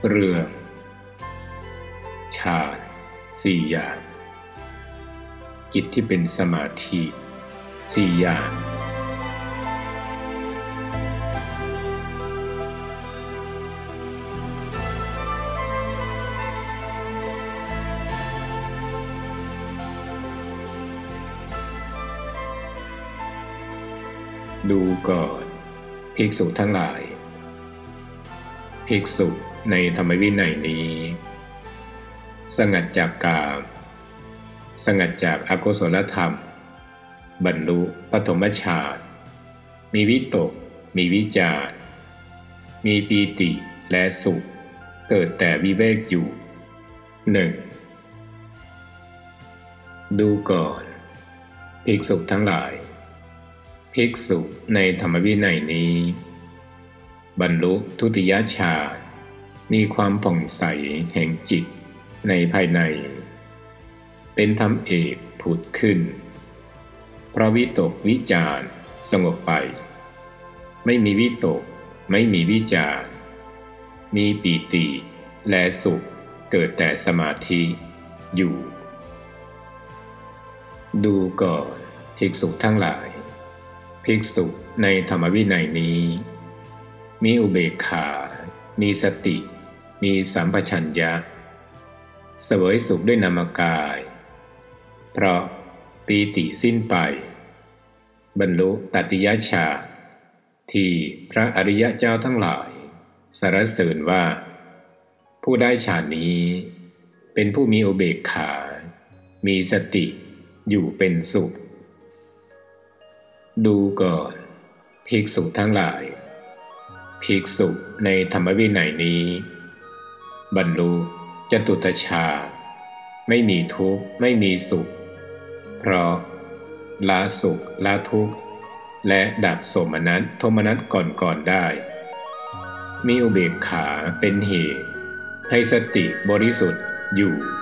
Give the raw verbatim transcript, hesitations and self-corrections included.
เรื่องฌานสี่อย่างจิตที่เป็นสมาธิสี่อย่างดูก่อนภิกษุทั้งหลายภิกษุในธรรมวินัยนี้สงัดจากกามสงัดจากอกุศลธรรมบรรลุปฐมฌานมีวิตกมีวิจารมีปีติและสุขเกิดแต่วิเวกอยู่หนึ่งดูก่อนภิกษุทั้งหลายภิกษุในธรรมวินัยนี้บรรลุทุติยฌานมีความผ่องใสแห่งจิตในภายในเป็นธรรมเอกผุดขึ้นเพราะวิตกวิจารสงบไปไม่มีวิตกไม่มีวิจารมีปีติและสุขเกิดแต่สมาธิอยู่ดูก่อนภิกษุทั้งหลายภิกษุในธรรมวินัยนี้มีอุเบกขามีสติมีสัมปชัญญะเสวยสุขด้วยนามกายเพราะปีติสิ้นไปบรรลุตติยฌานที่พระอริยเจ้าทั้งหลายสรรเสริญว่าผู้ได้ฌานนี้เป็นผู้มีอุเบกขามีสติอยู่เป็นสุขดูก่อนภิกษุทั้งหลายภิกษุในธรรมวินัยนี้บรรลุจตุตฌานไม่มีทุกข์ไม่มีสุขเพราะละสุขละทุกข์และดับโสมนัสโทมนัสก่อนๆได้มีอุเบกขาเป็นเหตุให้สติบริสุทธิ์อยู่